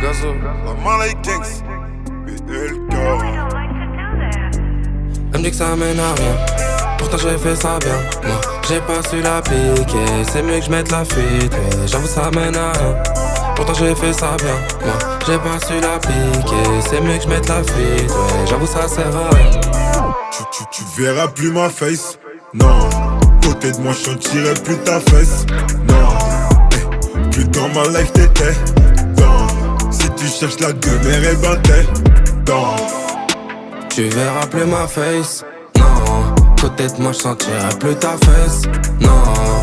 gazo. La main les gangs, BLK. Elle me dit que ça mène à rien, pourtant j'ai fait ça bien. Moi j'ai pas su la piquer, c'est mieux que je mette la fuite. Ouais, j'avoue ça mène à rien, pourtant j'ai fait ça bien. Moi j'ai pas su la piquer, c'est mieux que je mette la fuite. Ouais, j'avoue ça sert à rien. Tu verras plus ma face, non. Côté de moi je sentirai plus ta fesse, non. Plus dans ma life t'étais, non. Si tu cherches la demeure, eh ben t'es dans. Tu verras plus ma face, non. Côté de moi je sentirai plus ta fesse, non.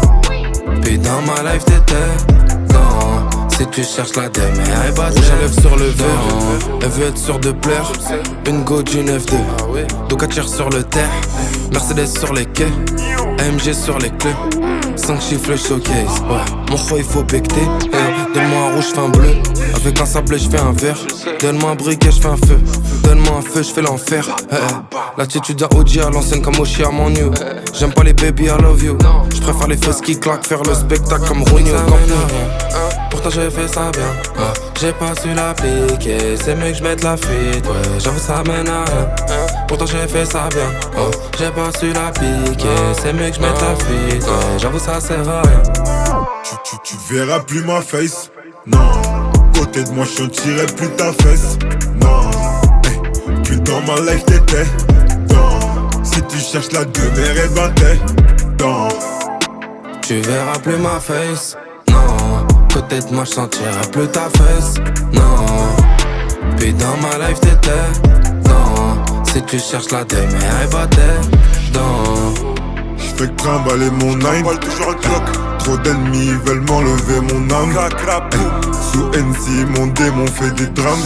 Puis dans ma life t'étais, non. Si tu cherches la demeure, eh ben rouge à lèvres sur le verre. Elle veut être sûre de plaire, une go du 9-2. Doka tire sur le terre, Mercedes sur les quais, AMG sur les clés, 5 chiffres le showcase. Ouais, mon roi il faut becter. Donne-moi un rouge, j'fais un bleu. Avec un sable, j'fais un vert. Donne-moi un briquet, j'fais un feu. Donne-moi un feu, j'fais l'enfer. L'attitude à OG à l'ancienne comme Oshi à mon new. J'aime pas les baby, I love you. J'préfère les fesses qui claquent, faire le spectacle comme Rooney au Camp Nou. Pourtant j'ai fait ça bien, j'ai pas su l'appliquer. C'est mieux que j'mette la fuite, ouais, j'avoue ça mène à rien. Pourtant j'ai fait ça bien, j'ai pas su l'appliquer. C'est mieux que j'mette la fuite, ouais, j'avoue ça sert à rien. Tu verras plus ma face, non. Côté de moi je sentirai plus ta fesse, non. Plus dans ma life t'étais, non. Si tu cherches la demeure, eh ben t'es dans. Tu verras plus ma face, non. Côté de moi je sentirai plus ta fesse, non. Puis dans ma life t'étais, non. Si tu cherches la demeure, eh ben t'es dans. J'fais que trimballer mon nine, toujours un clock. Trop d'ennemis veulent m'enlever mon âme. Sous NC mon démon fait des drames.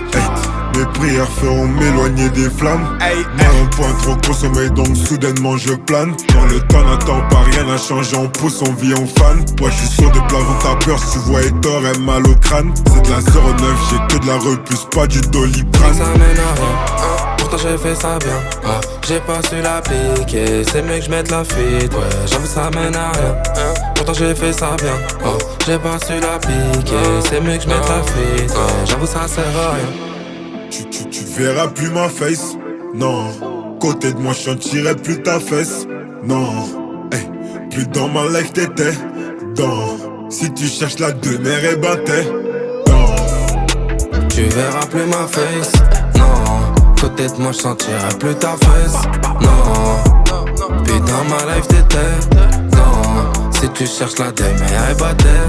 Mes prières feront m'éloigner des flammes. Moi un point trop consommé donc soudainement je plane. Dans le temps n'attend pas, rien n'a changé, on pousse, on vit, on fan. Moi je suis sur des plafons, t'as peur si tu vois Hector et mal au crâne. C'est de la 09, j'ai que de la repousse, pas du doliprane. Ça mène à rien, pourtant j'ai fait ça bien, j'ai pas su l'appliquer. C'est mieux que j'mette la fuite, ouais, j'avoue ça mène à rien. Pourtant j'ai fait ça bien, j'ai pas su l'appliquer. C'est mieux que j'mette la fuite, ouais, j'avoue ça sert à rien. Tu verras plus ma face, non. Côté de moi je sentirai plus ta fesse, non. Plus dans ma life t'étais, dans. Si tu cherches la demeure, eh ben t'es dans. Tu verras plus ma face, non. Côté de moi je sentirai plus ta fesse, non. Puis dans ma life t'étais, non. Si tu cherches la demeure, eh ben t'es